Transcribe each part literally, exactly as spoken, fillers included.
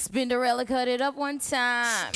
Spinderella, cut it up one time.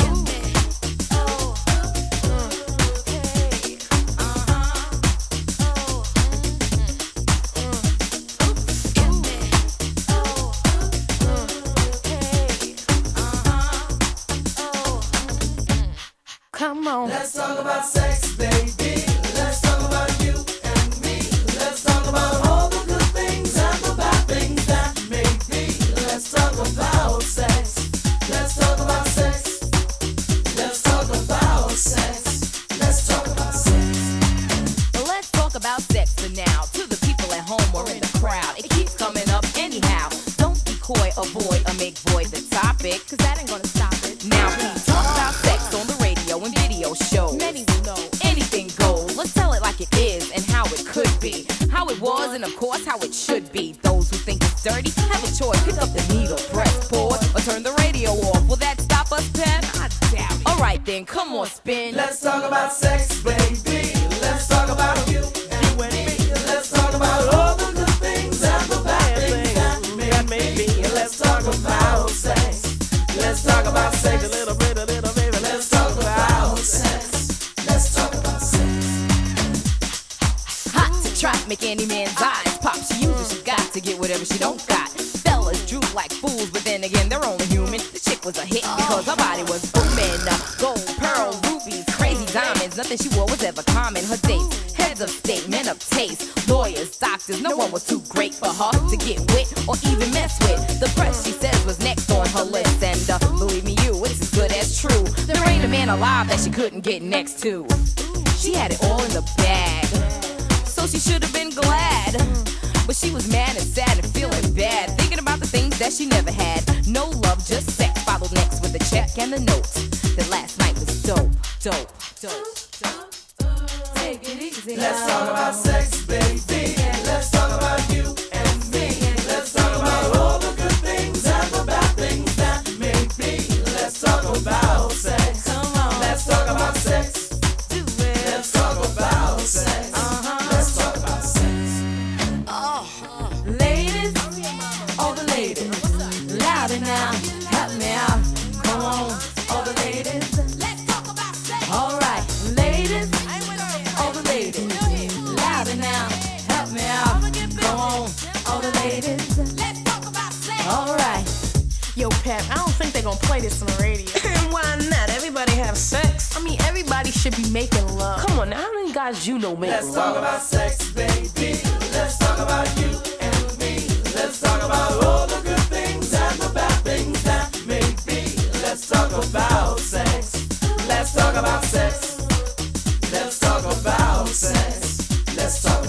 Come on. Let's talk about sex, baby. Let's talk about you and me. Let's talk about all the good things and the bad things that may be. Let's talk about sex. Let's talk about sex. Let's talk about sex. Let's talk about sex. Well, let's talk about sex for now. To the people at home or in the crowd, it keeps coming up anyhow. Don't be coy, avoid, or make void the topic, cause that ain't gonna stop it. Now please talk about sex on the radio and video shows. Many will know anything goes. Let's tell it like it is and how it could be, how it was, and of course how it should be. Those who think it's dirty have a choice. Pick up the needle, press pause, or turn the radio off. Will that stop us, Pep? I doubt it. Alright then, come on, spin. Let's talk about sex, baby. Let's talk about you and me. Let's talk about all the good things and the bad things that may be. Let's talk about sex. Let's talk about sex. A little bit, a little baby. Let's talk about sex. Let's talk about sex. Hot to trap, make any man's eyes pop. She uses, she got to get whatever she don't got. Fellas droop like fools, but then again, they're only human. The chick was a hit because her body was booming. Gold, pearl, rubies, crazy diamonds. Nothing she wore was ever common. Her dates, heads of state, men of taste, lawyers, doctors. No one was too great for her to get with or even mess with. The press, she says, was next on her list. And uh, believe me, you, it's as good as true. There ain't a man alive that she couldn't get next to. She had it all in the bag, so she should have been glad. But she was mad and sad and feeling bad, thinking about the things that she never had. No love, just sex. Followed next with a check and the note that last night was dope, dope, dope, dope. Take it easy. Let's talk about sex, baby. Let's talk about you and me. Let's talk about all the good things and the bad things that may be. Let's talk about sex. Come on. Let's talk about sex. Do it. Let's talk about sex. Uh-huh. Let's talk about sex. Ladies, all the ladies, louder now, help me out. Come on, all the ladies, let's talk about sex. All right, ladies, all the ladies, louder now, help me out. Come on, all the ladies, let's talk about sex. All right. Yo, Pep, I don't think they're gonna play this on the radio. Why not? Everybody have sex. I mean, everybody should be making love. Come on, now, how many guys you know make Let's love? talk about sex, baby. Let's talk about you and me. Let's talk about all the good things and the bad things that may be. Let's talk about sex. Let's talk about sex. Let's talk about sex. Let's talk